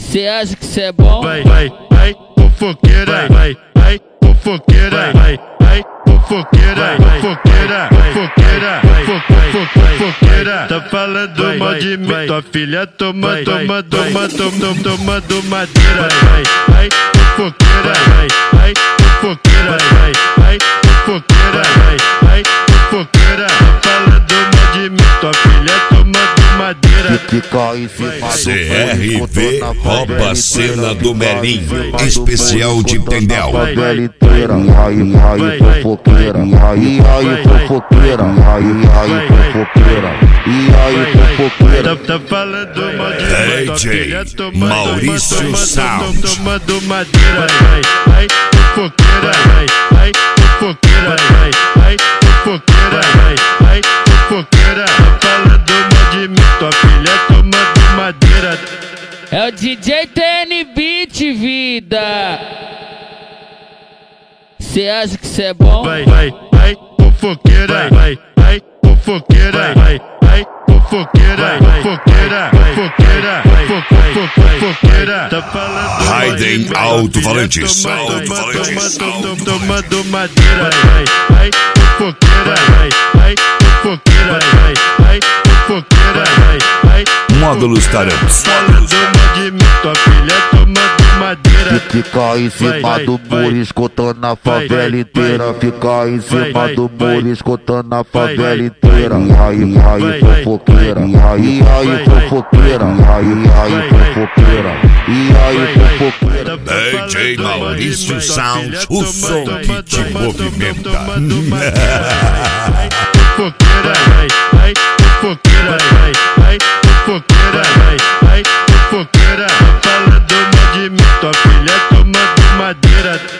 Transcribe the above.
Cê acha que cê é bom? Vai, fofoqueira, vai, fofoqueira, vai, fofoqueira, fofoqueira, fofoqueira. Tá falando mal de mim, tua filha toma do madeira. Vai, fofoqueira, vai, fofoqueira, vai, fofoqueira, vai, fofoqueira. Tá falando mal de mim, tua filha toma do madeira. Fica em cima CRV rouba a cena do Melinho, especial de Tendel. favela inteira. E aí, fofoqueira. E aí, fofoqueira. E aí, fofoqueira. E aí, fofoqueira. Tá falando mal de mim, tua filha toma Maurício Sound. toma do madeira. Vai, fofoqueira, vai, fofoqueira, vai, fofoqueira, vai, fofoqueira. Tá falando mal de mim, tua filha toma do madeira. É o DJ TN Beat, vida. Cê acha que cê é bom? Vai, fofoqueira, vai, fofoqueira, vai, fofoqueira, fofoqueira, fofoqueira, fofoqueira. Tá falando Raiden Alto Valentis. toma do madeira. Vai, fofoqueira, vai, fofoqueira, vai, fofoqueira, vai. Módulos Tarantos. Falando mal de mim, tua filha toma do madeira. Fica em cima do muro, escutando a favela inteira. Fica em cima do muro, escutando a favela inteira. E aí, fofoqueira. E aí, fofoqueira. E aí, fofoqueira. E aí, fofoqueira. DJ Maurício Sound, o som que te movimenta. Fofoqueira, vai, fofoqueira, vai, fofoqueira, vai, fofoqueira. Tá falando mal de mim, tua filha toma do madeira.